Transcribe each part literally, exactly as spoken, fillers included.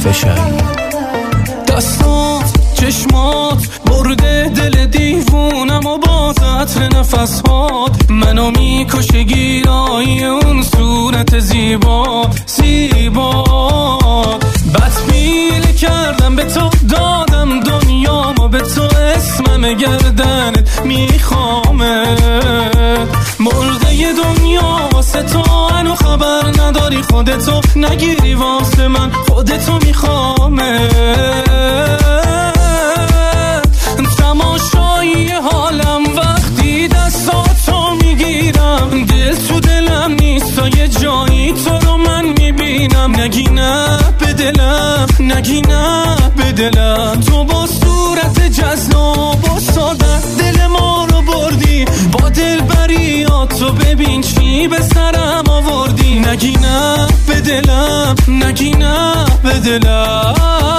فشاری. دستات چشمات برده دل دیوونم و باز عطر نفسات منو میکشه گیرای اون صورت زیبا زیبا. بدبیل کردم به تو دادم دنیامو به تو اسمم گردنت میخوامه. مرده دنیا واسه تو هنو خبر نداری خودتو نگیری واسه من خودتو میخوامه. تماشایی حالم وقتی دستاتو میگیرم دل تو دلم نیست تا یه جایی تو رو من میبینم. نگی نه به دلم نگی نه به دلم تو با صورت جذاب و ساده دل ما رو بردی با دل بریات تو ببین چی به سرم آوردی. نگی نه به دلم نگی نه به دلم.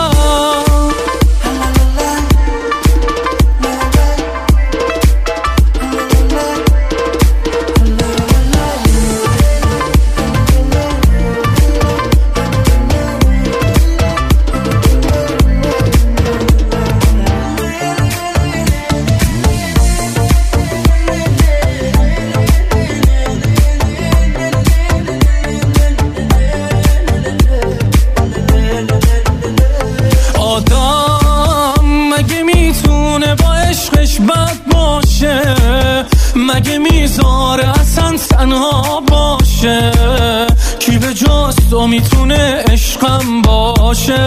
مگه میذاره اصلا تنها باشه کی به جز تو میتونه عشقم باشه.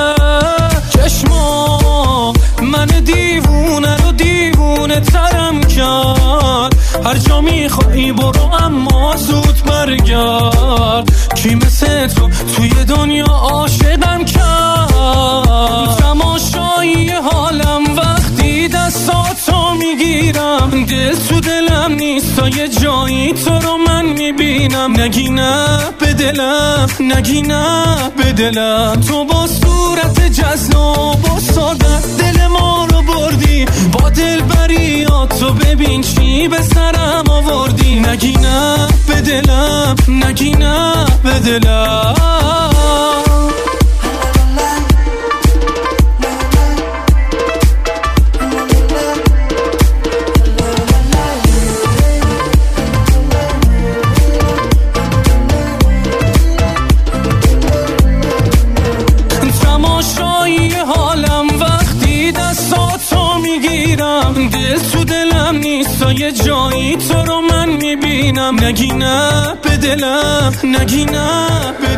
چشما من دیوونه رو دیوونه ترم کرد هر جا میخوایی برو اما زود برگرد. کی مثل تو توی دنیا عاشقم کرد. تماشایی حالم وقتی دستاتو میگیرم دل تو دلم نیست تا یه جایی تو رو من میبینم. نگی نه به دلم نگی نه به دلم تو با صورت جذاب و ساده دل ما رو بردی با دل بریات تو ببین چی به سرم آوردی. نگی نه به دلم نگی نه به دلم. دل تو دلم نیست تا یه جایی تو رو من میبینم. نگی نه به دلم نگی نه به